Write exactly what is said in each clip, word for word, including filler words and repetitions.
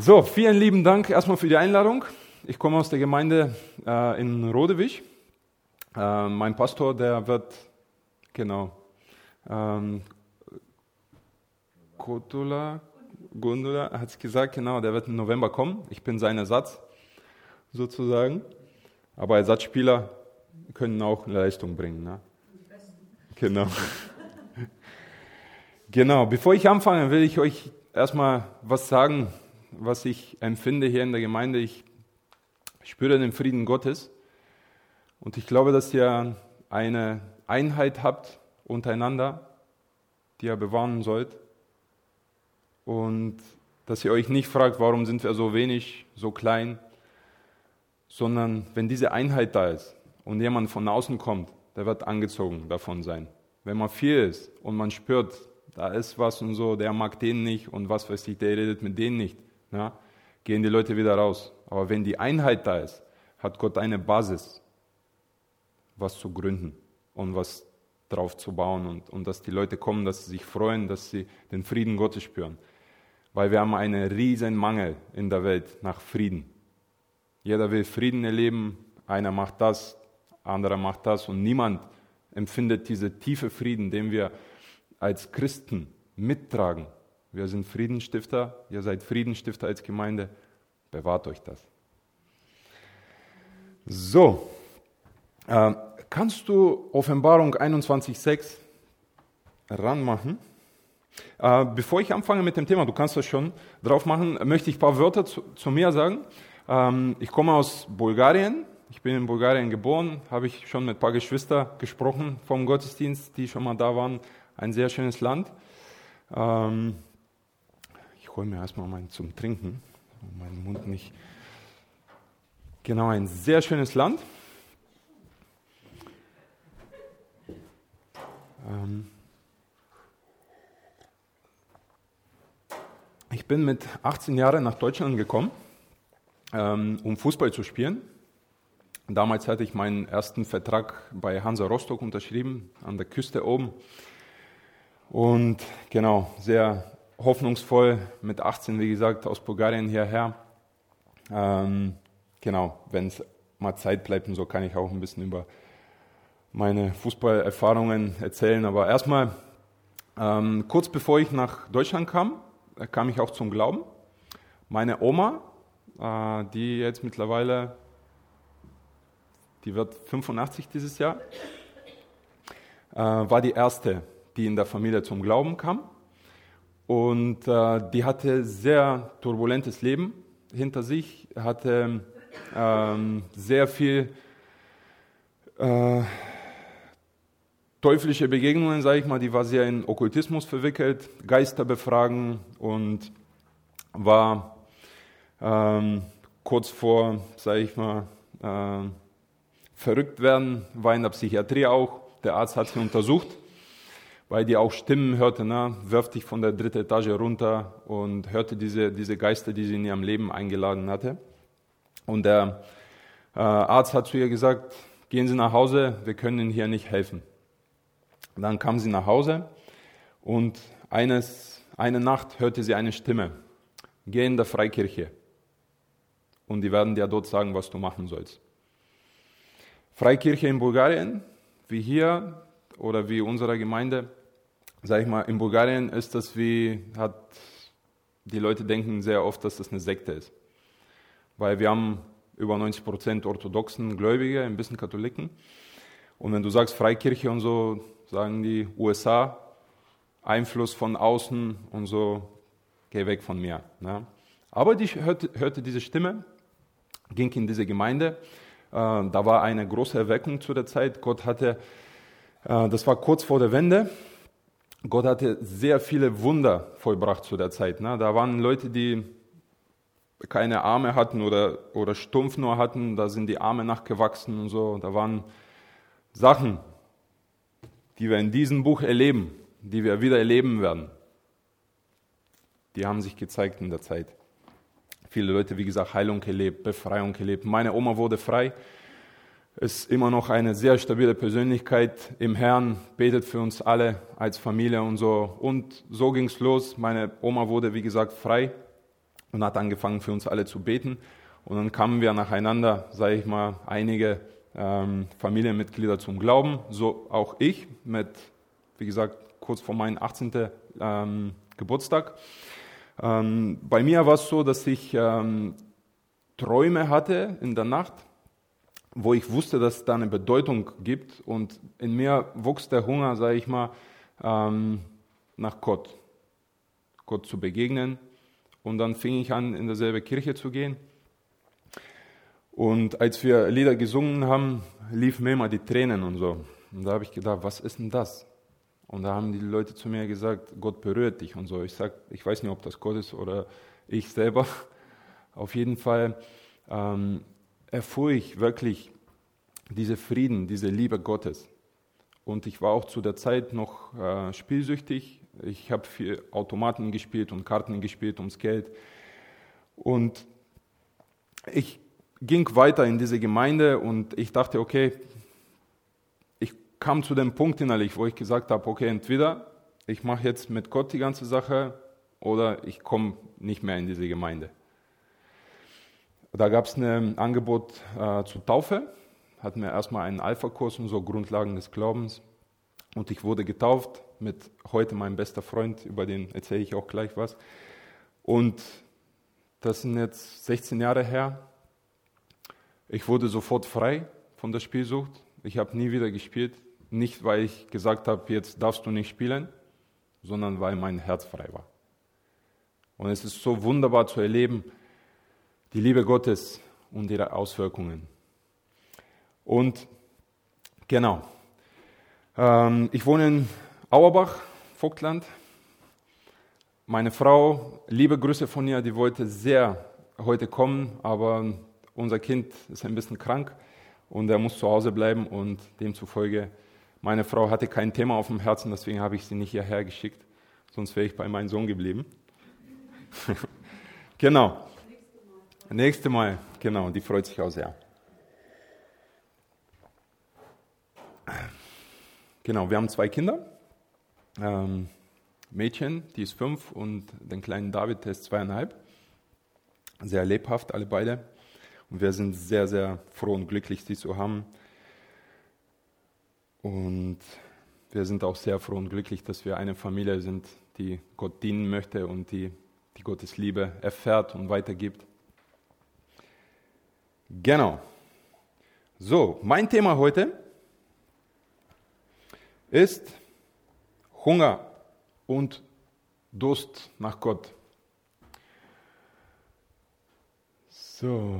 So, vielen lieben Dank erstmal für die Einladung. Ich komme aus der Gemeinde äh, in Rodewig. Äh, mein Pastor, der wird, genau, ähm, Kotula, Gundula hat es gesagt, genau, der wird im November kommen. Ich bin sein Ersatz, sozusagen. Aber Ersatzspieler können auch Leistung bringen. Ne? Genau. Genau, bevor ich anfange, will ich euch erstmal was sagen, was ich empfinde hier in der Gemeinde. Ich spüre den Frieden Gottes und ich glaube, dass ihr eine Einheit habt untereinander, die ihr bewahren sollt und dass ihr euch nicht fragt, warum sind wir so wenig, so klein, sondern wenn diese Einheit da ist und jemand von außen kommt, der wird angezogen davon sein. Wenn man viel ist und man spürt, da ist was und so, der mag den nicht und was weiß ich, der redet mit denen nicht, ja, gehen die Leute wieder raus. Aber wenn die Einheit da ist, hat Gott eine Basis, was zu gründen und was drauf zu bauen und, und dass die Leute kommen, dass sie sich freuen, dass sie den Frieden Gottes spüren. Weil wir haben einen riesen Mangel in der Welt nach Frieden. Jeder will Frieden erleben, einer macht das, anderer macht das und niemand empfindet diese tiefe Frieden, den wir als Christen mittragen. Wir sind Friedensstifter, ihr seid Friedensstifter als Gemeinde, bewahrt euch das. So, äh, kannst du Offenbarung einundzwanzig sechs ranmachen? Äh, bevor ich anfange mit dem Thema, du kannst das schon drauf machen, möchte ich ein paar Wörter zu, zu mir sagen. Ähm, ich komme aus Bulgarien, ich bin in Bulgarien geboren, habe ich schon mit ein paar Geschwistern gesprochen vom Gottesdienst, die schon mal da waren. Ein sehr schönes Land. Ähm, ich hole mir erstmal meinen zum Trinken, meinen Mund nicht. Genau, ein sehr schönes Land. Ähm, ich bin mit achtzehn Jahren nach Deutschland gekommen, ähm, um Fußball zu spielen. Damals hatte ich meinen ersten Vertrag bei Hansa Rostock unterschrieben, an der Küste oben. Und genau, sehr hoffnungsvoll mit achtzehn, wie gesagt, aus Bulgarien hierher. Ähm, genau, wenn es mal Zeit bleibt und so, kann ich auch ein bisschen über meine Fußballerfahrungen erzählen. Aber erstmal, ähm, kurz bevor ich nach Deutschland kam, kam ich auch zum Glauben. Meine Oma, äh, die jetzt mittlerweile, die wird fünfundachtzig dieses Jahr, äh, war die erste, die in der Familie zum Glauben kam. Und äh, die hatte sehr turbulentes Leben hinter sich, hatte ähm, sehr viel äh, teuflische Begegnungen, sage ich mal. Die war sehr in Okkultismus verwickelt, Geister befragen und war ähm, kurz vor, sage ich mal, äh, verrückt werden, war in der Psychiatrie auch. Der Arzt hat sie untersucht, weil die auch Stimmen hörte, ne? Wirf dich von der dritten Etage runter und hörte diese, diese Geister, die sie in ihrem Leben eingeladen hatte. Und der äh, Arzt hat zu ihr gesagt, gehen Sie nach Hause, wir können Ihnen hier nicht helfen. Dann kam sie nach Hause und eines, eine Nacht hörte sie eine Stimme, geh in der Freikirche und die werden dir dort sagen, was du machen sollst. Freikirche in Bulgarien, wie hier oder wie unsere Gemeinde, sage ich mal, in Bulgarien ist das wie, hat, die Leute denken sehr oft, dass das eine Sekte ist. Weil wir haben über neunzig Prozent orthodoxen Gläubige, ein bisschen Katholiken. Und wenn du sagst Freikirche und so, sagen die U S A, Einfluss von außen und so, geh weg von mir. Ne? Aber die hörte, hörte diese Stimme, ging in diese Gemeinde. Äh, da war eine große Erweckung zu der Zeit. Gott hatte, äh, das war kurz vor der Wende, Gott hatte sehr viele Wunder vollbracht zu der Zeit. Ne? Da waren Leute, die keine Arme hatten oder, oder stumpf nur hatten, da sind die Arme nachgewachsen und so. Da waren Sachen, die wir in diesem Buch erleben, die wir wieder erleben werden. Die haben sich gezeigt in der Zeit. Viele Leute, wie gesagt, Heilung erlebt, Befreiung erlebt. Meine Oma wurde frei. Ist immer noch eine sehr stabile Persönlichkeit im Herrn, betet für uns alle als Familie und so. Und so ging es los. Meine Oma wurde, wie gesagt, frei. und hat angefangen für uns alle zu beten. Und dann kamen wir nacheinander, sage ich mal, einige ähm, Familienmitglieder zum Glauben, so auch ich mit, wie gesagt, kurz vor meinem achtzehnten Ähm, Geburtstag. Ähm, bei mir war es so, dass ich ähm, Träume hatte in der Nacht, wo ich wusste, dass es da eine Bedeutung gibt, und in mir wuchs der Hunger, sage ich mal, ähm, nach Gott, Gott zu begegnen. Und dann fing ich an, in dieselbe Kirche zu gehen. Und als wir Lieder gesungen haben, liefen mir immer die Tränen und so. Und da habe ich gedacht, was ist denn das? Und da haben die Leute zu mir gesagt, Gott berührt dich und so. Ich sage, ich weiß nicht, ob das Gott ist oder ich selber. Auf jeden Fall ähm, erfuhr ich wirklich diese Frieden, diese Liebe Gottes. Und ich war auch zu der Zeit noch äh, spielsüchtig. Ich habe viel Automaten gespielt und Karten gespielt ums Geld. Und ich ging weiter in diese Gemeinde und ich dachte, okay, ich kam zu dem Punkt innerlich, wo ich gesagt habe, okay, entweder ich mache jetzt mit Gott die ganze Sache oder ich komme nicht mehr in diese Gemeinde. Da gab es ein Angebot äh, zur Taufe, hatten wir erstmal einen Alpha-Kurs und so, Grundlagen des Glaubens. Und ich wurde getauft mit heute meinem bester Freund, über den erzähle ich auch gleich was. Und das sind jetzt sechzehn Jahre her. Ich wurde sofort frei von der Spielsucht. Ich habe nie wieder gespielt. Nicht, weil ich gesagt habe, jetzt darfst du nicht spielen, sondern weil mein Herz frei war. Und es ist so wunderbar zu erleben, die Liebe Gottes und ihre Auswirkungen. Und genau, ähm, ich wohne in Auerbach, Vogtland. Meine Frau, liebe Grüße von ihr, die wollte sehr heute kommen, aber unser Kind ist ein bisschen krank und er muss zu Hause bleiben, und demzufolge, meine Frau hatte kein Thema auf dem Herzen, deswegen habe ich sie nicht hierher geschickt, sonst wäre ich bei meinem Sohn geblieben. Genau. Nächste Mal, genau, die freut sich auch sehr. Genau, wir haben zwei Kinder. Ähm, Mädchen, die ist fünf, und den kleinen David, der ist zweieinhalb. Sehr lebhaft, alle beide. Und wir sind sehr, sehr froh und glücklich, sie zu haben. Und wir sind auch sehr froh und glücklich, dass wir eine Familie sind, die Gott dienen möchte und die, die Gottes Liebe erfährt und weitergibt. Genau. So, mein Thema heute ist Hunger und Durst nach Gott. So.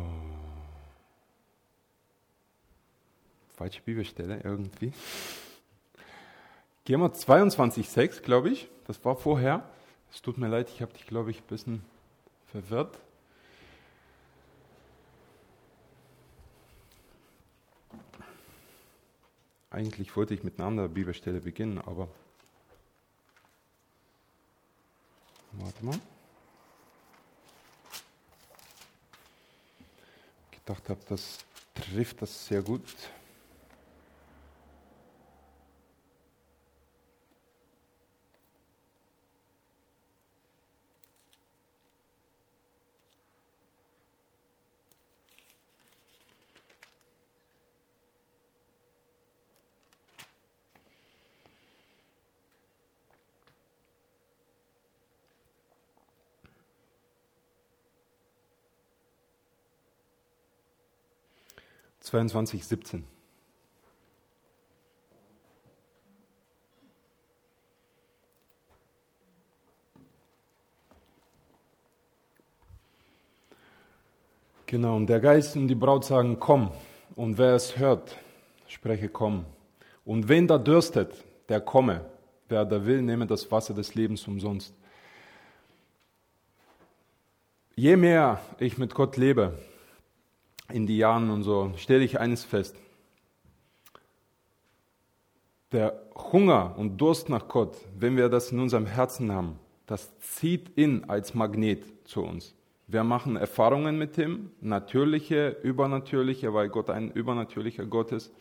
Falsche Bibelstelle irgendwie. Gehen wir zweiundzwanzig sechs, glaube ich. Das war vorher. Es tut mir leid, ich habe dich, glaube ich, ein bisschen verwirrt. Eigentlich wollte ich mit einer anderen Bibelstelle beginnen, aber warte mal. Ich gedacht habe, das trifft das sehr gut. zweiundzwanzig siebzehn. Genau, und der Geist und die Braut sagen, komm. Und wer es hört, spreche, komm. Und wen da dürstet, der komme. Wer da will, nehme das Wasser des Lebens umsonst. Je mehr ich mit Gott lebe, in die Jahren und so, stelle ich eines fest. Der Hunger und Durst nach Gott, wenn wir das in unserem Herzen haben, das zieht ihn als Magnet zu uns. Wir machen Erfahrungen mit ihm, natürliche, übernatürliche, weil Gott ein übernatürlicher Gott ist.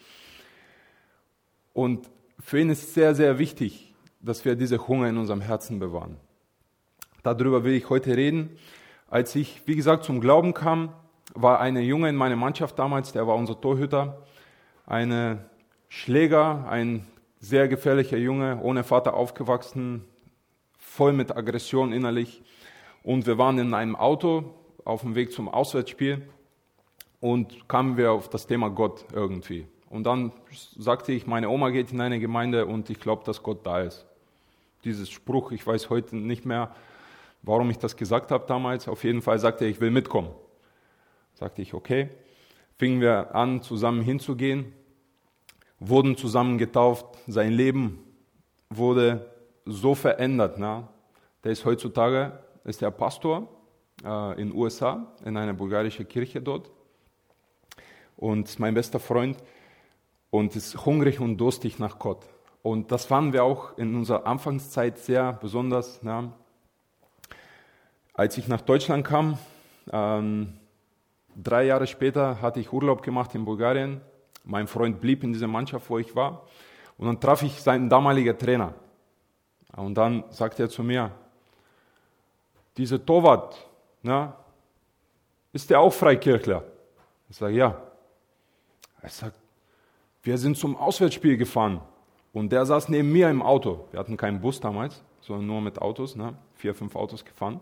Und für ihn ist sehr, sehr wichtig, dass wir diese Hunger in unserem Herzen bewahren. Darüber will ich heute reden. Als ich, wie gesagt, zum Glauben kam, war eine Junge in meiner Mannschaft damals, der war unser Torhüter, eine Schläger, ein sehr gefährlicher Junge, ohne Vater aufgewachsen, voll mit Aggression innerlich. Und wir waren in einem Auto auf dem Weg zum Auswärtsspiel und kamen wir auf das Thema Gott irgendwie. Und dann sagte ich, meine Oma geht in eine Gemeinde und ich glaube, dass Gott da ist. Dieses Spruch, ich weiß heute nicht mehr, warum ich das gesagt habe damals. Auf jeden Fall sagte er, ich will mitkommen. Sagte ich, okay. Fingen wir an, zusammen hinzugehen, wurden zusammen getauft. Sein Leben wurde so verändert. Ne? Der ist heutzutage, ist der Pastor äh, in den U S A, in einer bulgarischen Kirche dort. Und mein bester Freund und ist hungrig und durstig nach Gott. Und das fanden wir auch in unserer Anfangszeit sehr besonders. Ne? Als ich nach Deutschland kam, ähm, drei Jahre später hatte ich Urlaub gemacht in Bulgarien. Mein Freund blieb in dieser Mannschaft, wo ich war. Und dann traf ich seinen damaligen Trainer. Und dann sagte er zu mir, dieser Torwart, ne, ist der auch Freikirchler? Ich sage, ja. Er sagt, wir sind zum Auswärtsspiel gefahren. Und der saß neben mir im Auto. Wir hatten keinen Bus damals, sondern nur mit Autos, ne? vier, fünf Autos gefahren.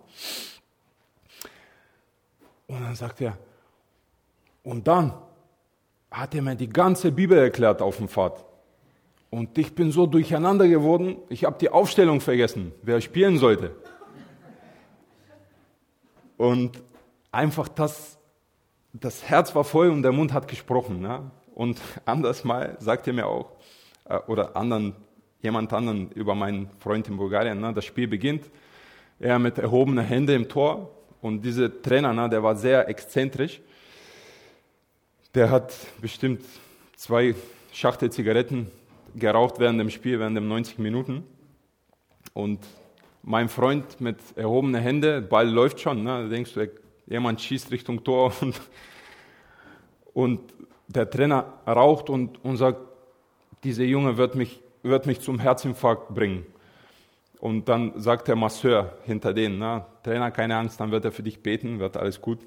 Und dann sagt er, und dann hat er mir die ganze Bibel erklärt auf dem Fahrt. Und ich bin so durcheinander geworden, ich habe die Aufstellung vergessen, wer spielen sollte. Und einfach das, das Herz war voll und der Mund hat gesprochen. Ne? Und anders mal sagt er mir auch, oder anderen, jemand anderen über meinen Freund in Bulgarien, ne, das Spiel beginnt, er mit erhobenen Händen im Tor und dieser Trainer, ne, der war sehr exzentrisch, der hat bestimmt zwei Schachtel Zigaretten geraucht während dem Spiel, während den neunzig Minuten und mein Freund mit erhobenen Händen, der Ball läuft schon, ne, da denkst du, jemand schießt Richtung Tor und, und der Trainer raucht und, und sagt, dieser Junge wird mich, wird mich zum Herzinfarkt bringen. Und dann sagt der Masseur hinter denen, na, Trainer, keine Angst, dann wird er für dich beten, wird alles gut.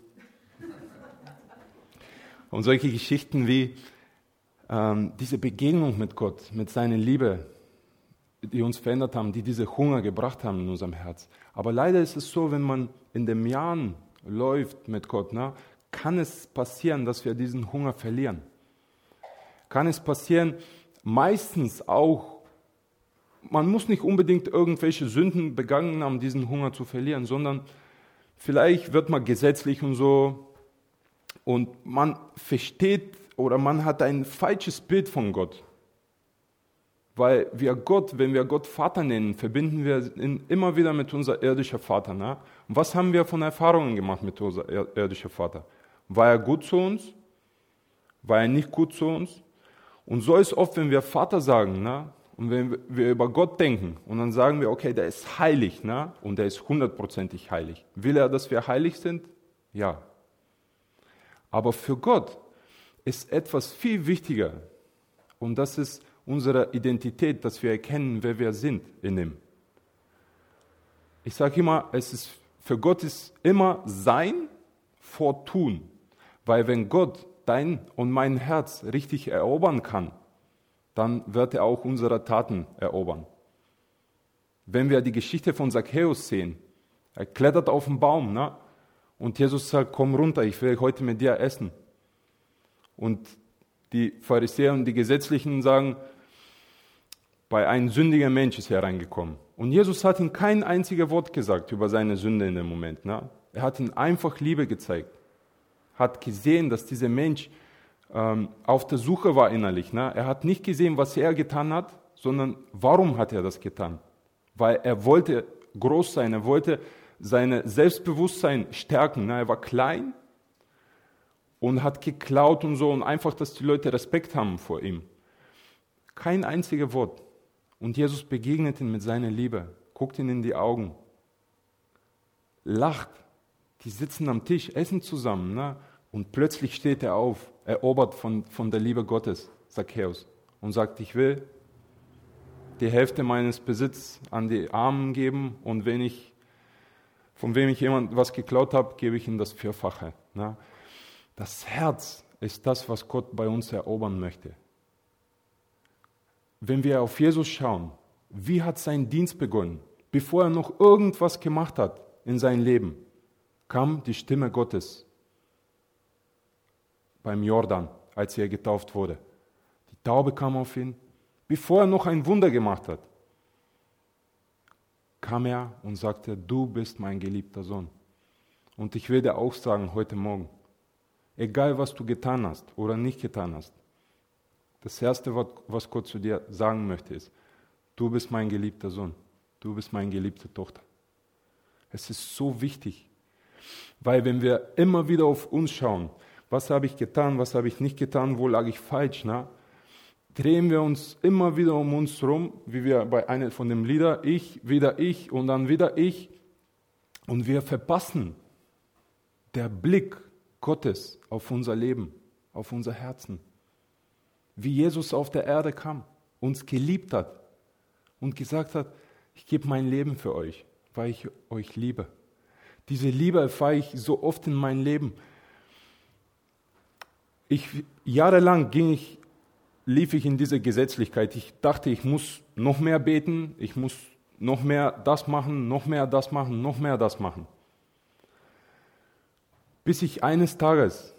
Und solche Geschichten wie ähm, diese Begegnung mit Gott, mit seiner Liebe, die uns verändert haben, die diese Hunger gebracht haben in unserem Herz. Aber leider ist es so, wenn man in den Jahren läuft mit Gott, na, kann es passieren, dass wir diesen Hunger verlieren. Kann es passieren, meistens auch, man muss nicht unbedingt irgendwelche Sünden begangen haben, diesen Hunger zu verlieren, sondern vielleicht wird man gesetzlich und so und man versteht oder man hat ein falsches Bild von Gott. Weil wir Gott, wenn wir Gott Vater nennen, verbinden wir ihn immer wieder mit unserem irdischen Vater. Ne? Und was haben wir von Erfahrungen gemacht mit unserem irdischen Vater? War er gut zu uns? War er nicht gut zu uns? Und so ist oft, wenn wir Vater sagen, ne, und wenn wir über Gott denken, und dann sagen wir, okay, der ist heilig, ne, und der ist hundertprozentig heilig. Will er, dass wir heilig sind? Ja. Aber für Gott ist etwas viel wichtiger, und das ist unsere Identität, dass wir erkennen, wer wir sind in ihm. Ich sage immer, es ist, für Gott ist immer Sein vor Tun, weil wenn Gott dein und mein Herz richtig erobern kann, dann wird er auch unsere Taten erobern. Wenn wir die Geschichte von Zacchaeus sehen, er klettert auf den Baum, ne? Und Jesus sagt, komm runter, ich will heute mit dir essen. Und die Pharisäer und die Gesetzlichen sagen, bei einem sündigen Mensch ist er reingekommen. Und Jesus hat ihm kein einziges Wort gesagt über seine Sünde in dem Moment. Ne? Er hat ihm einfach Liebe gezeigt. Hat gesehen, dass dieser Mensch ähm, auf der Suche war innerlich. Ne? Er hat nicht gesehen, was er getan hat, sondern warum hat er das getan? Weil er wollte groß sein, er wollte sein Selbstbewusstsein stärken. Ne? Er war klein und hat geklaut und so und einfach, dass die Leute Respekt haben vor ihm. Kein einziges Wort. Und Jesus begegnet ihn mit seiner Liebe, guckt ihn in die Augen, lacht. Die sitzen am Tisch, essen zusammen, ne? Und plötzlich steht er auf, erobert von, von der Liebe Gottes, Zacchaeus, und sagt, ich will die Hälfte meines Besitzes an die Armen geben und wenn ich von wem ich jemand was geklaut habe, gebe ich ihm das Vierfache. Ne? Das Herz ist das, was Gott bei uns erobern möchte. Wenn wir auf Jesus schauen, wie hat sein Dienst begonnen? Bevor er noch irgendwas gemacht hat in seinem Leben, kam die Stimme Gottes beim Jordan, als er getauft wurde. Die Taube kam auf ihn, bevor er noch ein Wunder gemacht hat. Kam er und sagte, du bist mein geliebter Sohn. Und ich will dir auch sagen, heute Morgen, egal was du getan hast oder nicht getan hast, das Erste, was Gott zu dir sagen möchte, ist, du bist mein geliebter Sohn, du bist meine geliebte Tochter. Es ist so wichtig, weil wenn wir immer wieder auf uns schauen, was habe ich getan, was habe ich nicht getan, wo lag ich falsch, na? Drehen wir uns immer wieder um uns herum, wie wir bei einem von den Liedern, ich, wieder ich und dann wieder ich. Und wir verpassen der Blick Gottes auf unser Leben, auf unser Herzen. Wie Jesus auf der Erde kam, uns geliebt hat und gesagt hat, ich gebe mein Leben für euch, weil ich euch liebe. Diese Liebe erfahre ich so oft in meinem Leben. Ich, jahrelang ging ich lief ich in diese Gesetzlichkeit. Ich dachte, ich muss noch mehr beten, ich muss noch mehr das machen, noch mehr das machen, noch mehr das machen. Bis ich eines Tages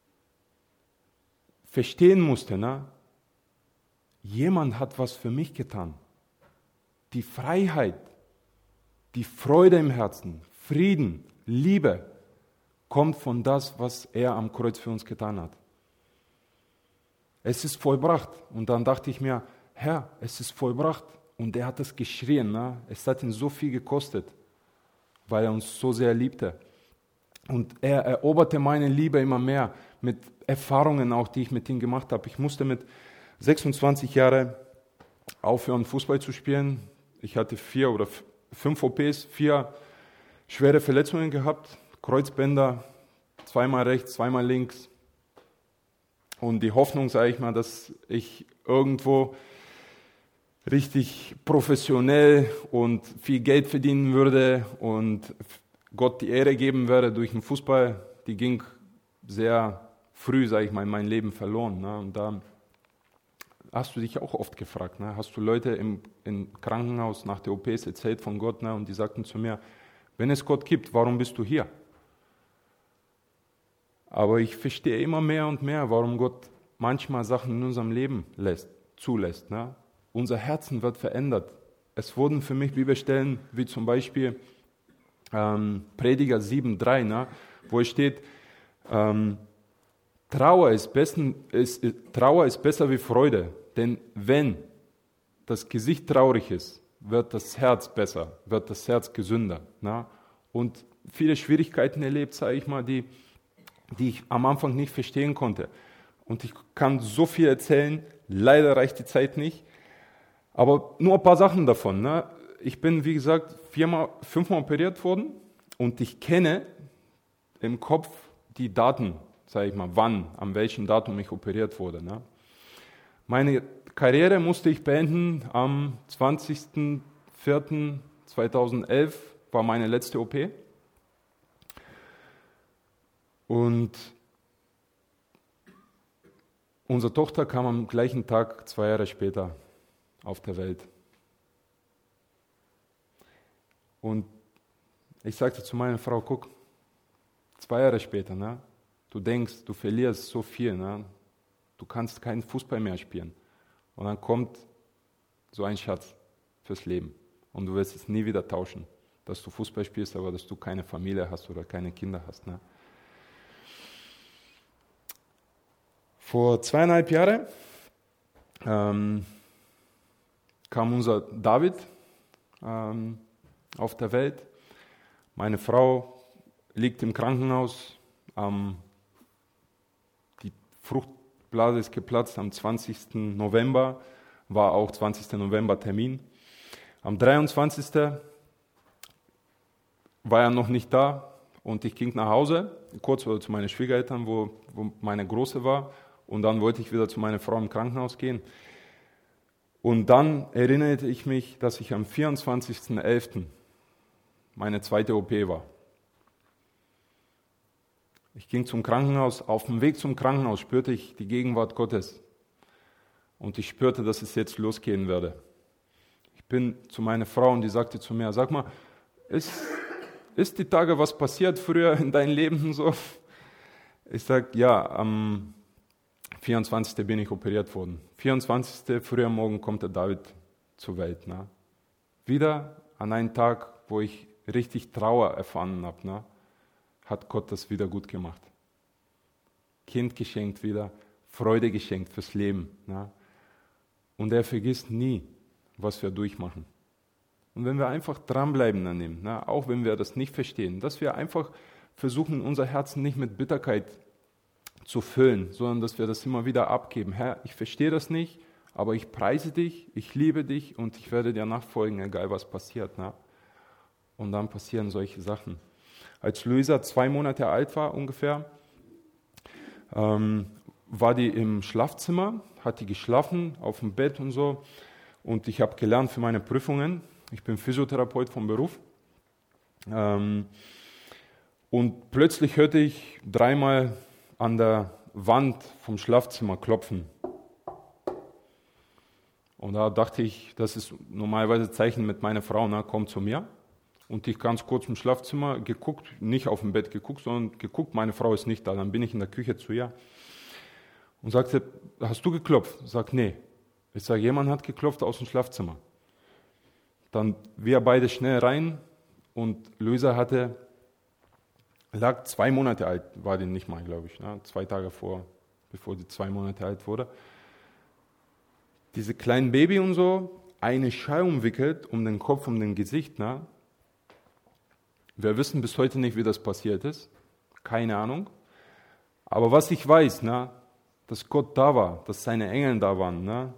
verstehen musste, ne? Jemand hat was für mich getan. Die Freiheit, die Freude im Herzen, Frieden, Liebe kommt von das, was er am Kreuz für uns getan hat. Es ist vollbracht. Und dann dachte ich mir, Herr, es ist vollbracht. Und er hat es geschrien. Ne? Es hat ihn so viel gekostet, weil er uns so sehr liebte. Und er eroberte meine Liebe immer mehr mit Erfahrungen auch, die ich mit ihm gemacht habe. Ich musste mit sechsundzwanzig Jahren aufhören, Fußball zu spielen. Ich hatte vier oder fünf O Ps, vier schwere Verletzungen gehabt. Kreuzbänder, zweimal rechts, zweimal links. Und die Hoffnung, sage ich mal, dass ich irgendwo richtig professionell und viel Geld verdienen würde und Gott die Ehre geben werde durch den Fußball, die ging sehr früh, sage ich mal, in mein Leben verloren. Ne? Und da hast du dich auch oft gefragt, ne? Hast du Leute im, im Krankenhaus nach der O Ps erzählt von Gott, ne? Und die sagten zu mir, wenn es Gott gibt, warum bist du hier? Aber ich verstehe immer mehr und mehr, warum Gott manchmal Sachen in unserem Leben lässt, zulässt. Ne? Unser Herzen wird verändert. Es wurden für mich Bibelstellen, wie zum Beispiel ähm, Prediger sieben drei, ne? Wo es steht, ähm, Trauer, ist besten, ist, ist, Trauer ist besser wie Freude, denn wenn das Gesicht traurig ist, wird das Herz besser, wird das Herz gesünder. Ne? Und viele Schwierigkeiten erlebt, sage ich mal, die die ich am Anfang nicht verstehen konnte. Und ich kann so viel erzählen, leider reicht die Zeit nicht, aber nur ein paar Sachen davon. Ne? Ich bin, wie gesagt, viermal, fünfmal operiert worden und ich kenne im Kopf die Daten, sage ich mal, wann, an welchem Datum ich operiert wurde. Ne? Meine Karriere musste ich beenden am zwanzigsten vierten zweitausendelf, war meine letzte O P. Und unsere Tochter kam am gleichen Tag, zwei Jahre später, auf der Welt. Und ich sagte zu meiner Frau, guck, zwei Jahre später, ne, du denkst, du verlierst so viel, ne, du kannst keinen Fußball mehr spielen. Und dann kommt so ein Schatz fürs Leben. Und du wirst es nie wieder tauschen, dass du Fußball spielst, aber dass du keine Familie hast oder keine Kinder hast. Ne. Vor zweieinhalb Jahren ähm, kam unser David ähm, auf der Welt. Meine Frau liegt im Krankenhaus. Ähm, die Fruchtblase ist geplatzt am zwanzigsten November, war auch zwanzigsten November Termin. Am dreiundzwanzigsten war er noch nicht da und ich ging nach Hause, kurz zu meinen Schwiegereltern, wo, wo meine Große war. Und dann wollte ich wieder zu meiner Frau im Krankenhaus gehen. Und dann erinnerte ich mich, dass ich am vierundzwanzigsten elften meine zweite O P war. Ich ging zum Krankenhaus, auf dem Weg zum Krankenhaus spürte ich die Gegenwart Gottes. Und ich spürte, dass es jetzt losgehen werde. Ich bin zu meiner Frau und die sagte zu mir, sag mal, ist, ist die Tage was passiert früher in deinem Leben so? Ich sage, ja, am vierundzwanzigsten bin ich operiert worden. vierundzwanzigsten früh am Morgen kommt der David zur Welt. Ne? Wieder an einem Tag, wo ich richtig Trauer erfahren habe, ne? Hat Gott das wieder gut gemacht. Kind geschenkt wieder, Freude geschenkt fürs Leben. Ne? Und er vergisst nie, was wir durchmachen. Und wenn wir einfach dranbleiben an ihm, ne? Auch wenn wir das nicht verstehen, dass wir einfach versuchen, unser Herzen nicht mit Bitterkeit zu füllen, sondern dass wir das immer wieder abgeben. Herr, ich verstehe das nicht, aber ich preise dich, ich liebe dich und ich werde dir nachfolgen, egal was passiert. Ne? Und dann passieren solche Sachen. Als Luisa zwei Monate alt war ungefähr, ähm, war die im Schlafzimmer, hat die geschlafen auf dem Bett und so. Und ich habe gelernt für meine Prüfungen. Ich bin Physiotherapeut vom Beruf. Ähm, und plötzlich hörte ich dreimal an der Wand vom Schlafzimmer klopfen. Und da dachte ich, das ist normalerweise Zeichen mit meiner Frau, na, komm zu mir. Und ich ganz kurz im Schlafzimmer geguckt, nicht auf dem Bett geguckt, sondern geguckt, meine Frau ist nicht da. Dann bin ich in der Küche zu ihr und sagte, hast du geklopft? Ich sage, nee. Ich sage, jemand hat geklopft aus dem Schlafzimmer. Dann wir beide schnell rein und Luisa hatte, lag zwei Monate alt, war die nicht mal, glaube ich, ne? Zwei Tage vor, bevor die zwei Monate alt wurde. Diese kleinen Baby und so, eine Schal umwickelt um den Kopf, um den Gesicht, ne? Wir wissen bis heute nicht, wie das passiert ist. Keine Ahnung. Aber was ich weiß, ne, dass Gott da war, dass seine Engel da waren. Ne?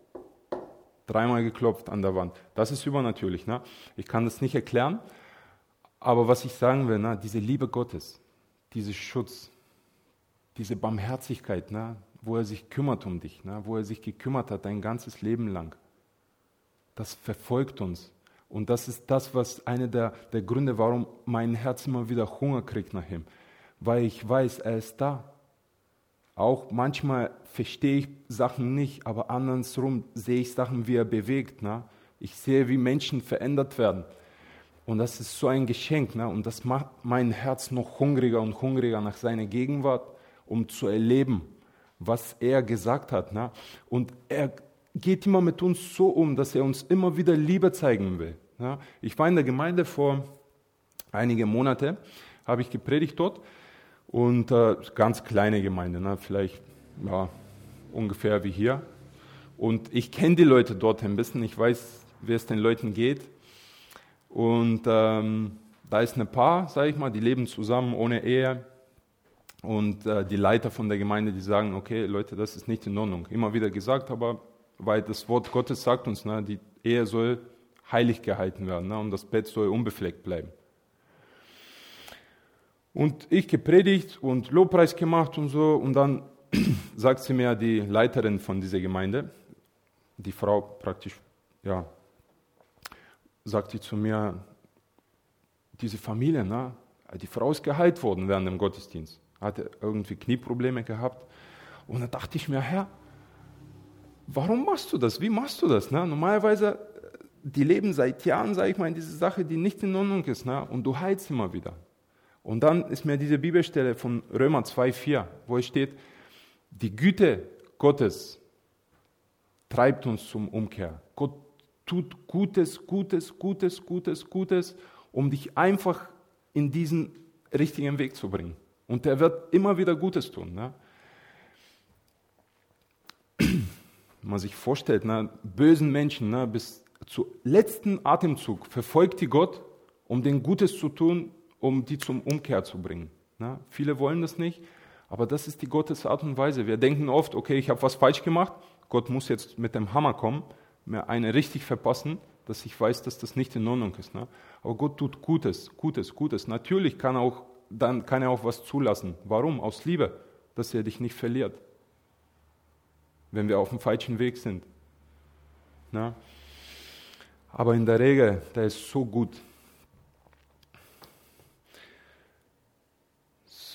Dreimal geklopft an der Wand. Das ist übernatürlich. Ne? Ich kann das nicht erklären. Aber was ich sagen will, ne, diese Liebe Gottes, dieser Schutz, diese Barmherzigkeit, ne, wo er sich kümmert um dich, ne, wo er sich gekümmert hat dein ganzes Leben lang, das verfolgt uns. Und das ist das, was einer der, der Gründe, warum mein Herz immer wieder Hunger kriegt nach ihm. Weil ich weiß, er ist da. Auch manchmal verstehe ich Sachen nicht, aber andersrum sehe ich Sachen, wie er bewegt. Ne? Ich sehe, wie Menschen verändert werden. Und das ist so ein Geschenk. Ne? Und das macht mein Herz noch hungriger und hungriger nach seiner Gegenwart, um zu erleben, was er gesagt hat. Ne? Und er geht immer mit uns so um, dass er uns immer wieder Liebe zeigen will. Ja, ich war in der Gemeinde vor einigen Monaten, habe ich gepredigt dort und äh, ganz kleine Gemeinde, ne, vielleicht ja, ungefähr wie hier. Und ich kenne die Leute dort ein bisschen, ich weiß, wie es den Leuten geht. Und ähm, da ist ein Paar, sage ich mal, die leben zusammen ohne Ehe. Und äh, die Leiter von der Gemeinde, die sagen, okay, Leute, das ist nicht in Ordnung. Immer wieder gesagt, aber weil das Wort Gottes sagt uns, ne, die Ehe soll heilig gehalten werden, ne, und das Bett soll unbefleckt bleiben. Und ich gepredigt und Lobpreis gemacht und so, und dann sagt sie mir, die Leiterin von dieser Gemeinde, die Frau praktisch, ja, sagt sie zu mir, diese Familie, ne, die Frau ist geheilt worden während dem Gottesdienst, hatte irgendwie Knieprobleme gehabt, und da dachte ich mir, Herr, warum machst du das? Wie machst du das? Ne? Normalerweise, die leben seit Jahren, sage ich mal, in dieser Sache, die nicht in Ordnung ist, ne? Und du heilst immer wieder. Und dann ist mir diese Bibelstelle von Römer zwei vier, wo es steht, die Güte Gottes treibt uns zum Umkehr. Gott tut Gutes, Gutes, Gutes, Gutes, Gutes, um dich einfach in diesen richtigen Weg zu bringen. Und er wird immer wieder Gutes tun. Ne? Wenn man sich vorstellt, ne, bösen Menschen, ne, bis zum letzten Atemzug verfolgt die Gott, um denen Gutes zu tun, um die zum Umkehr zu bringen. Ne? Viele wollen das nicht, aber das ist die Gottes Art und Weise. Wir denken oft, okay, ich habe was falsch gemacht, Gott muss jetzt mit dem Hammer kommen, mir eine richtig verpassen, dass ich weiß, dass das nicht in Ordnung ist. Ne? Aber Gott tut Gutes, Gutes, Gutes. Natürlich kann er auch, dann kann er auch was zulassen. Warum? Aus Liebe, dass er dich nicht verliert, wenn wir auf dem falschen Weg sind. Na? Aber in der Regel, der ist so gut.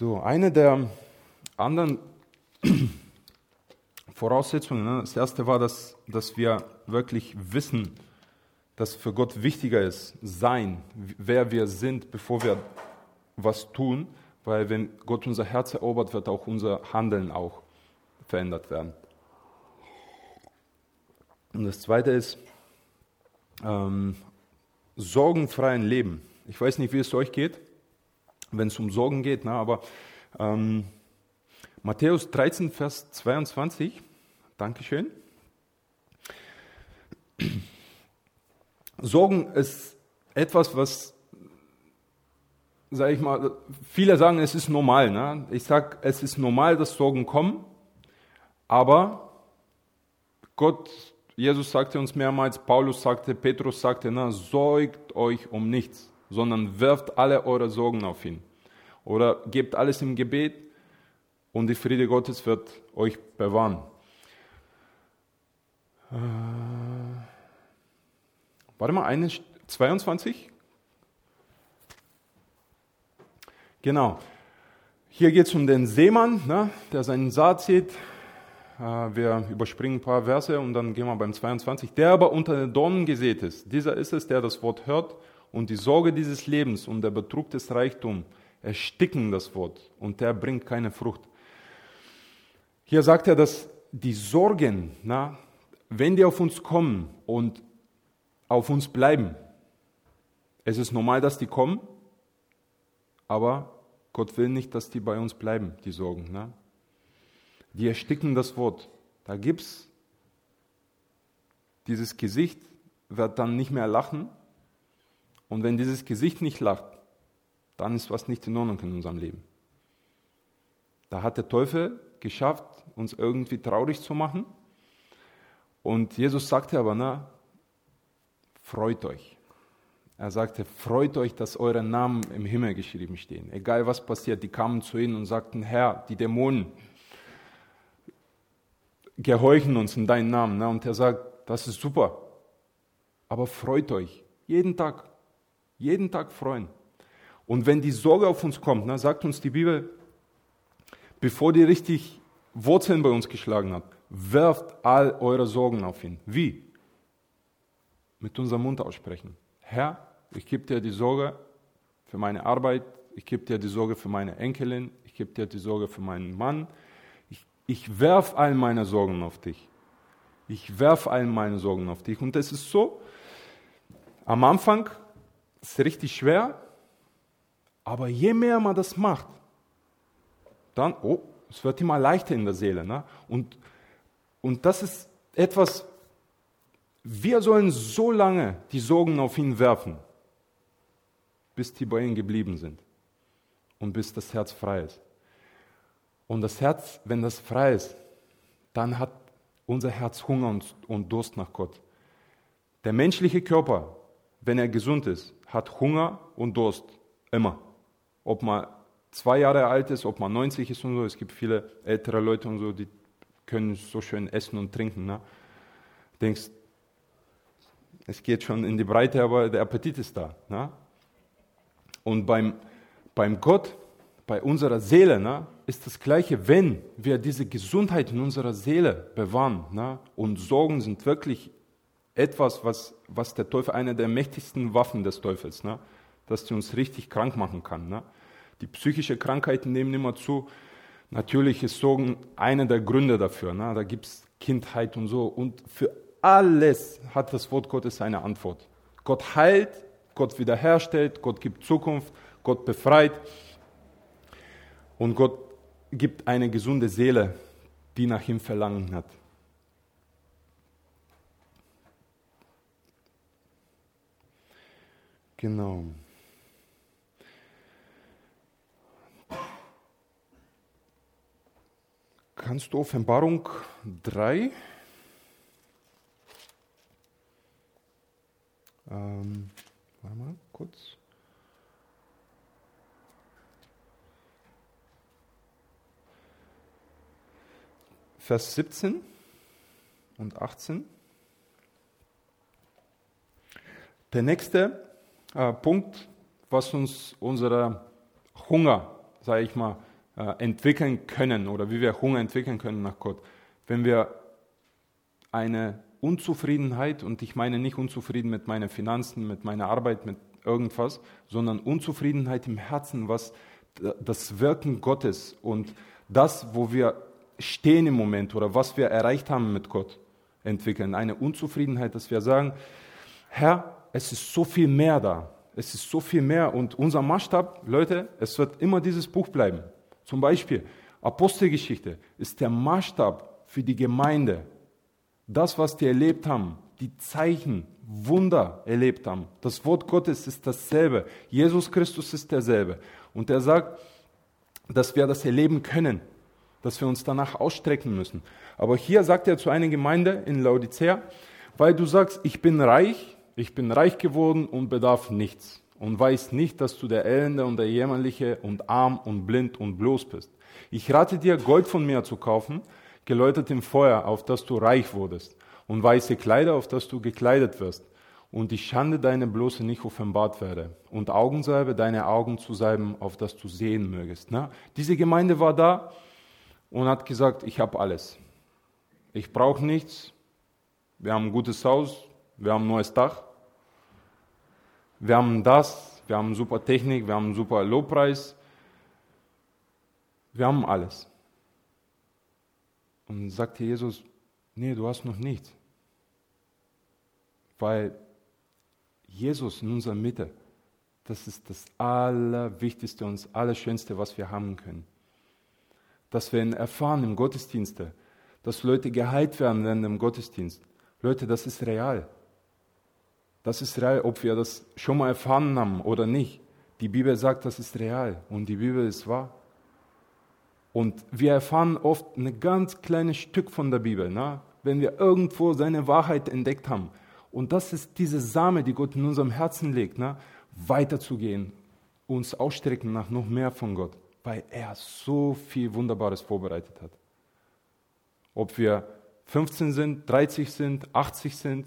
So, eine der anderen Voraussetzungen, ne? Das erste war, dass, dass wir wirklich wissen, dass für Gott wichtiger ist, sein, wer wir sind, bevor wir was tun, weil wenn Gott unser Herz erobert, wird auch unser Handeln auch verändert werden. Und das zweite ist, ähm, sorgenfreien Leben. Ich weiß nicht, wie es euch geht, wenn es um Sorgen geht, ne, aber ähm, Matthäus dreizehn, Vers zweiundzwanzig, Dankeschön. Sorgen ist etwas, was, sage ich mal, viele sagen, es ist normal. Ne? Ich sage, es ist normal, dass Sorgen kommen, aber Gott, Jesus sagte uns mehrmals, Paulus sagte, Petrus sagte, na, sorgt euch um nichts, sondern werft alle eure Sorgen auf ihn. Oder gebt alles im Gebet und die Friede Gottes wird euch bewahren. Äh, warte mal, eine, zweiundzwanzig? Genau. Hier geht es um den Seemann, ne, der seinen Saat sieht. Wir überspringen ein paar Verse und dann gehen wir beim zweiundzwanzig. Der aber unter den Dornen gesät ist, dieser ist es, der das Wort hört und die Sorge dieses Lebens und der Betrug des Reichtums ersticken das Wort und der bringt keine Frucht. Hier sagt er, dass die Sorgen, na, wenn die auf uns kommen und auf uns bleiben, es ist normal, dass die kommen, aber Gott will nicht, dass die bei uns bleiben, die Sorgen. Na. Die ersticken das Wort. Da gibt es dieses Gesicht, wird dann nicht mehr lachen. Und wenn dieses Gesicht nicht lacht, dann ist was nicht in Ordnung in unserem Leben. Da hat der Teufel geschafft, uns irgendwie traurig zu machen. Und Jesus sagte aber, na, freut euch. Er sagte, freut euch, dass eure Namen im Himmel geschrieben stehen. Egal was passiert, die kamen zu ihm und sagten, Herr, die Dämonen gehorchen uns in deinen Namen. Ne? Und er sagt, das ist super, aber freut euch. Jeden Tag, jeden Tag freuen. Und wenn die Sorge auf uns kommt, ne, sagt uns die Bibel, bevor die richtig Wurzeln bei uns geschlagen hat, werft all eure Sorgen auf ihn. Wie? Mit unserem Mund aussprechen. Herr, ich gebe dir die Sorge für meine Arbeit, ich gebe dir die Sorge für meine Enkelin, ich gebe dir die Sorge für meinen Mann. Ich, ich werfe all meine Sorgen auf dich. Ich werfe all meine Sorgen auf dich. Und es ist so, am Anfang ist es richtig schwer, aber je mehr man das macht, dann, oh, es wird immer leichter in der Seele. Ne? Und, und das ist etwas, wir sollen so lange die Sorgen auf ihn werfen, bis die bei ihm geblieben sind und bis das Herz frei ist. Und das Herz, wenn das frei ist, dann hat unser Herz Hunger und, und Durst nach Gott. Der menschliche Körper, wenn er gesund ist, hat Hunger und Durst, immer. Ob man zwei Jahre alt ist, ob man neunzig ist und so, es gibt viele ältere Leute und so, die können so schön essen und trinken. Ne? Du denkst, es geht schon in die Breite, aber der Appetit ist da. Ne? Und beim, beim Gott, bei unserer Seele, ne, ist das Gleiche, wenn wir diese Gesundheit in unserer Seele bewahren. Ne? Und Sorgen sind wirklich etwas, was, was der Teufel, eine der mächtigsten Waffen des Teufels, ne? Dass die uns richtig krank machen kann. Ne? Die psychischen Krankheiten nehmen immer zu. Natürlich ist Sorgen einer der Gründe dafür. Ne? Da gibt es Kindheit und so. Und für alles hat das Wort Gottes eine Antwort. Gott heilt, Gott wiederherstellt, Gott gibt Zukunft, Gott befreit. Und Gott gibt eine gesunde Seele, die nach ihm verlangen hat. Genau. Kannst du Offenbarung drei? Ähm, warte mal kurz. Vers siebzehn und achtzehn. Der nächste äh, Punkt, was uns unser Hunger, sage ich mal, äh, entwickeln können oder wie wir Hunger entwickeln können nach Gott, wenn wir eine Unzufriedenheit, und ich meine nicht unzufrieden mit meinen Finanzen, mit meiner Arbeit, mit irgendwas, sondern Unzufriedenheit im Herzen, was das Wirken Gottes und das, wo wir stehen im Moment oder was wir erreicht haben mit Gott, entwickeln. Eine Unzufriedenheit, dass wir sagen, Herr, es ist so viel mehr da. Es ist so viel mehr und unser Maßstab, Leute, es wird immer dieses Buch bleiben. Zum Beispiel Apostelgeschichte ist der Maßstab für die Gemeinde. Das, was die erlebt haben, die Zeichen, Wunder erlebt haben. Das Wort Gottes ist dasselbe. Jesus Christus ist derselbe. Und er sagt, dass wir das erleben können, dass wir uns danach ausstrecken müssen. Aber hier sagt er zu einer Gemeinde in Laodicea, weil du sagst, ich bin reich, ich bin reich geworden und bedarf nichts und weiß nicht, dass du der Elende und der Jämmerliche und arm und blind und bloß bist. Ich rate dir, Gold von mir zu kaufen, geläutert im Feuer, auf das du reich wurdest, und weiße Kleider, auf das du gekleidet wirst, und die Schande deiner Bloße nicht offenbart werde, und Augensalbe deine Augen zu salben, auf das du sehen mögest. Na, diese Gemeinde war da und hat gesagt, ich habe alles. Ich brauche nichts. Wir haben ein gutes Haus, wir haben ein neues Dach, wir haben das, wir haben super Technik, wir haben einen super Lobpreis. Wir haben alles. Und sagte Jesus, nee, du hast noch nichts. Weil Jesus in unserer Mitte, das ist das Allerwichtigste und das Allerschönste, was wir haben können. Dass wir ihn erfahren im Gottesdienste, dass Leute geheilt werden während dem Gottesdienst. Leute, das ist real. Das ist real, ob wir das schon mal erfahren haben oder nicht. Die Bibel sagt, das ist real und die Bibel ist wahr. Und wir erfahren oft ein ganz kleines Stück von der Bibel, ne? Wenn wir irgendwo seine Wahrheit entdeckt haben. Und das ist diese Same, die Gott in unserem Herzen legt, ne? Weiterzugehen, uns ausstrecken nach noch mehr von Gott, weil er so viel Wunderbares vorbereitet hat. Ob wir fünfzehn sind, dreißig sind, achtzig sind,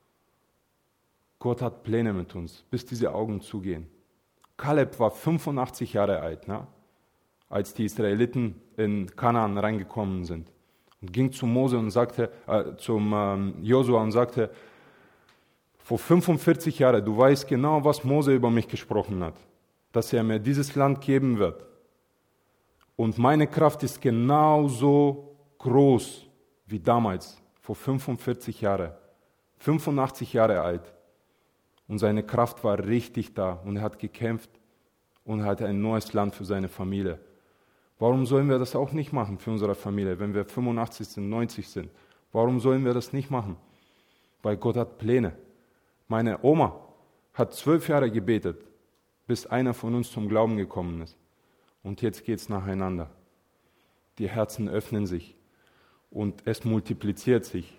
Gott hat Pläne mit uns, bis diese Augen zugehen. Kaleb war fünfundachtzig Jahre alt, ne? Als die Israeliten in Kanaan reingekommen sind, und ging zu Mose und sagte, äh, zum ähm, Josua und sagte, vor fünfundvierzig Jahren, du weißt genau, was Mose über mich gesprochen hat, dass er mir dieses Land geben wird. Und meine Kraft ist genauso groß wie damals, vor fünfundvierzig Jahren, fünfundachtzig Jahre alt. Und seine Kraft war richtig da und er hat gekämpft und hatte ein neues Land für seine Familie. Warum sollen wir das auch nicht machen für unsere Familie, wenn wir fünfundachtzig sind, neunzig sind? Warum sollen wir das nicht machen? Weil Gott hat Pläne. Meine Oma hat zwölf Jahre gebetet, bis einer von uns zum Glauben gekommen ist. Und jetzt geht es nacheinander. Die Herzen öffnen sich und es multipliziert sich.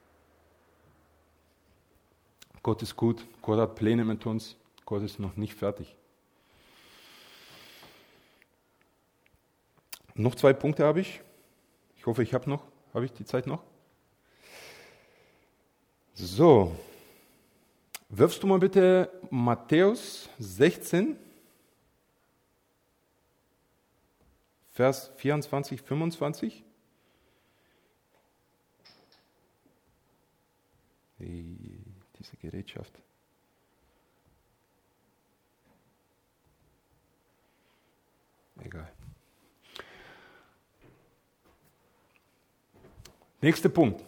Gott ist gut, Gott hat Pläne mit uns, Gott ist noch nicht fertig. Noch zwei Punkte habe ich. Ich hoffe, ich habe noch. Habe ich die Zeit noch? So. Wirfst du mal bitte Matthäus sechzehn, Vers vierundzwanzig, fünfundzwanzig. Hey, diese Gerätschaft. Egal. Nächster Punkt.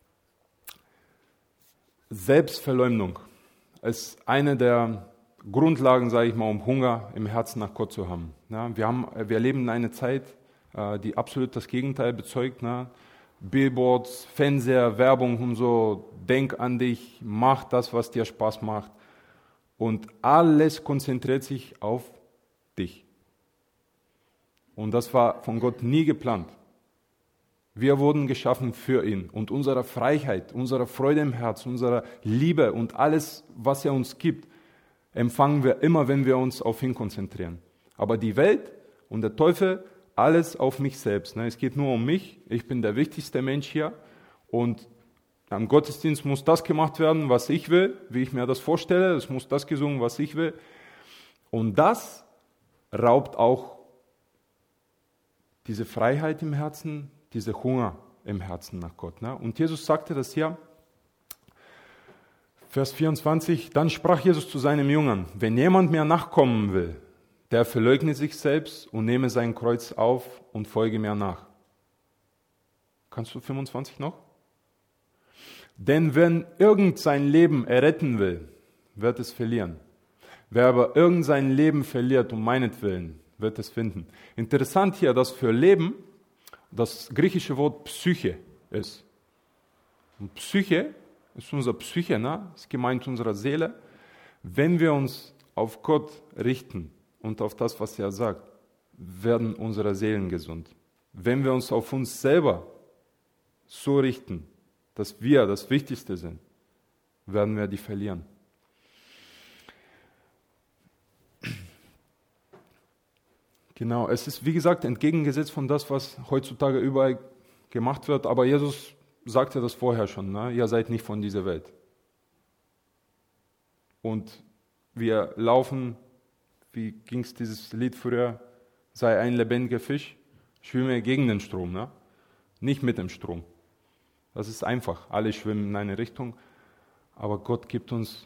Selbstverleumdung ist eine der Grundlagen, sage ich mal, um Hunger im Herzen nach Gott zu haben. Ja, wir haben, wir leben in einer Zeit, die absolut das Gegenteil bezeugt. Ne? Billboards, Fernseher, Werbung und so, denk an dich, mach das, was dir Spaß macht. Und alles konzentriert sich auf dich. Und das war von Gott nie geplant. Wir wurden geschaffen für ihn und unsere Freiheit, unsere Freude im Herz, unsere Liebe und alles, was er uns gibt, empfangen wir immer, wenn wir uns auf ihn konzentrieren. Aber die Welt und der Teufel, alles auf mich selbst. Es geht nur um mich, ich bin der wichtigste Mensch hier und am Gottesdienst muss das gemacht werden, was ich will, wie ich mir das vorstelle, es muss das gesungen, was ich will. Und das raubt auch diese Freiheit im Herzen, diese Hunger im Herzen nach Gott. Ne? Und Jesus sagte das hier, Vers vierundzwanzig, dann sprach Jesus zu seinen Jüngern, wenn jemand mir nachkommen will, der verleugne sich selbst und nehme sein Kreuz auf und folge mir nach. Kannst du fünfundzwanzig noch? Denn wenn irgend sein Leben erretten will, wird es verlieren. Wer aber irgend sein Leben verliert um meinetwillen, wird es finden. Interessant hier, dass für Leben das griechische Wort Psyche ist. Und Psyche ist unser Psyche, ne? Ist gemeint unserer Seele. Wenn wir uns auf Gott richten und auf das, was er sagt, werden unsere Seelen gesund. Wenn wir uns auf uns selber so richten, dass wir das Wichtigste sind, werden wir die verlieren. Genau, es ist wie gesagt entgegengesetzt von das, was heutzutage überall gemacht wird, aber Jesus sagte das vorher schon, ne? Ihr seid nicht von dieser Welt. Und wir laufen, wie ging es dieses Lied früher, sei ein lebendiger Fisch, schwimme gegen den Strom, ne? Nicht mit dem Strom. Das ist einfach, alle schwimmen in eine Richtung, aber Gott gibt uns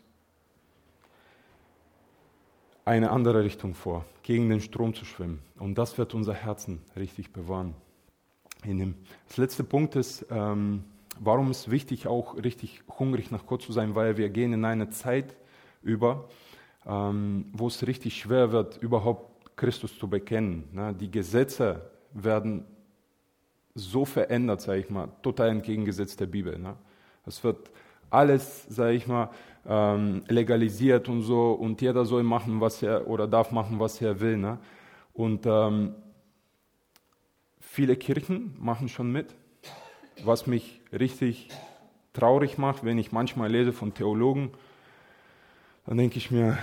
eine andere Richtung vor, gegen den Strom zu schwimmen. Und das wird unser Herzen richtig bewahren. Das letzte Punkt ist, ähm, warum ist wichtig, auch richtig hungrig nach Gott zu sein, weil wir gehen in eine Zeit über, ähm, wo es richtig schwer wird, überhaupt Christus zu bekennen. Ne? Die Gesetze werden so verändert, sage ich mal, total entgegengesetzt der Bibel. Ne? Es wird alles, sage ich mal, ähm, legalisiert und so und jeder soll machen, was er oder darf machen, was er will. Ne? Und ähm, viele Kirchen machen schon mit, was mich richtig traurig macht, wenn ich manchmal lese von Theologen, dann denke ich mir,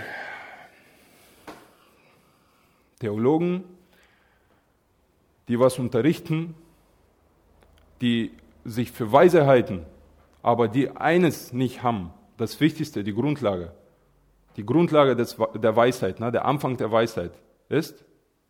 Theologen, die was unterrichten, die sich für weise halten, aber die eines nicht haben, das Wichtigste, die Grundlage, die Grundlage des, der Weisheit, ne, der Anfang der Weisheit ist,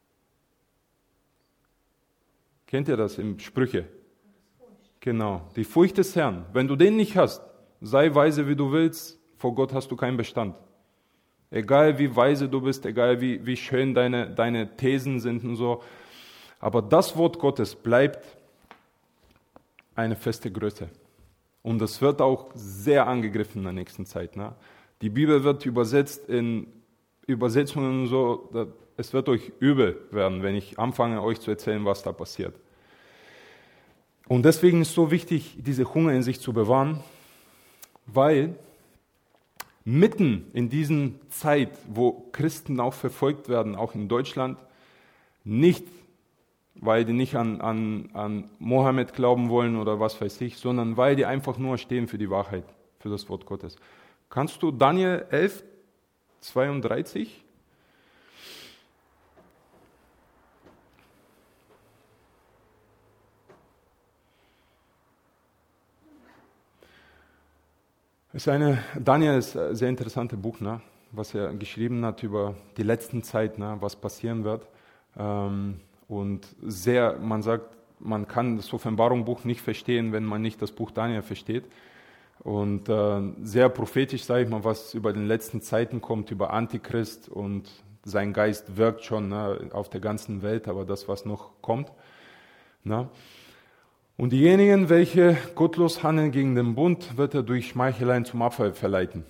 kennt ihr das im Sprüche? Genau, die Furcht des Herrn. Wenn du den nicht hast, sei weise wie du willst, vor Gott hast du keinen Bestand. Egal wie weise du bist, egal wie, wie schön deine, deine Thesen sind und so, aber das Wort Gottes bleibt eine feste Größe. Und das wird auch sehr angegriffen in der nächsten Zeit. Ne? Die Bibel wird übersetzt in Übersetzungen so, es wird euch übel werden, wenn ich anfange, euch zu erzählen, was da passiert. Und deswegen ist es so wichtig, diese Hunger in sich zu bewahren, weil mitten in diesen Zeit, wo Christen auch verfolgt werden, auch in Deutschland, nicht weil die nicht an, an, an Mohammed glauben wollen oder was weiß ich, sondern weil die einfach nur stehen für die Wahrheit, für das Wort Gottes. Kannst du Daniel elf, zweiunddreißig? Es ist eine, Daniel ist ein sehr interessantes Buch, ne, was er geschrieben hat über die letzten Zeit, ne, was passieren wird. Ähm, Und sehr, man sagt, man kann das Offenbarungsbuch nicht verstehen, wenn man nicht das Buch Daniel versteht. Und äh, sehr prophetisch, sage ich mal, was über den letzten Zeiten kommt, über Antichrist und sein Geist wirkt schon, ne, auf der ganzen Welt, aber das, was noch kommt. Ne. Und diejenigen, welche gottlos handeln gegen den Bund, wird er durch Schmeicheleien zum Abfall verleiten.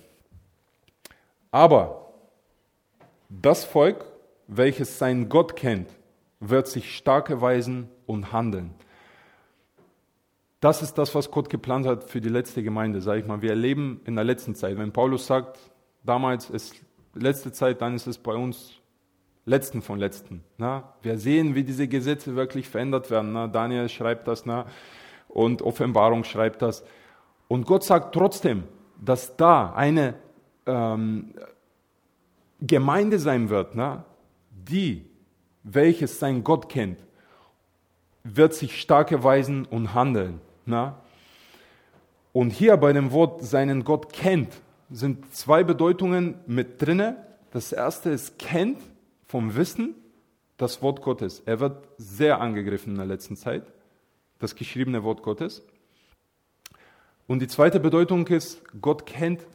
Aber das Volk, welches seinen Gott kennt, wird sich stark erweisen und handeln. Das ist das, was Gott geplant hat für die letzte Gemeinde, sage ich mal. Wir leben in der letzten Zeit. Wenn Paulus sagt, damals ist letzte Zeit, dann ist es bei uns letzten von letzten. Na? Wir sehen, wie diese Gesetze wirklich verändert werden. Na? Daniel schreibt das, na? Und Offenbarung schreibt das. Und Gott sagt trotzdem, dass da eine ähm, Gemeinde sein wird, na? Die welches sein Gott kennt, wird sich stark erweisen und handeln. Na? Und hier bei dem Wort seinen Gott kennt, sind zwei Bedeutungen mit drinne. Das erste ist kennt vom Wissen das Wort Gottes. Er wird sehr angegriffen in der letzten Zeit, das geschriebene Wort Gottes. Und die zweite Bedeutung ist, Gott kennt,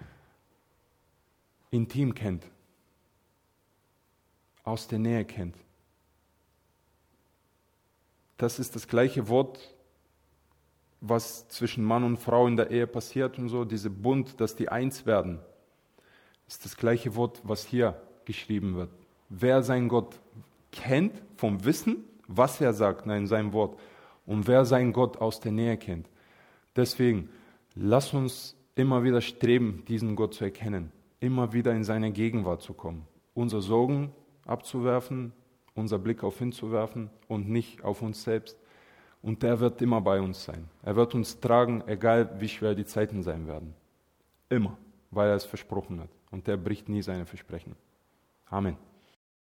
intim kennt, aus der Nähe kennt. Das ist das gleiche Wort, was zwischen Mann und Frau in der Ehe passiert und so, diese Bund, dass die eins werden. Das ist das gleiche Wort, was hier geschrieben wird. Wer seinen Gott kennt, vom Wissen, was er sagt in seinem Wort, und wer seinen Gott aus der Nähe kennt. Deswegen, lass uns immer wieder streben, diesen Gott zu erkennen, immer wieder in seine Gegenwart zu kommen, unsere Sorgen abzuwerfen, unser Blick auf ihn zu werfen und nicht auf uns selbst. Und er wird immer bei uns sein. Er wird uns tragen, egal wie schwer die Zeiten sein werden. Immer, weil er es versprochen hat. Und er bricht nie seine Versprechen. Amen.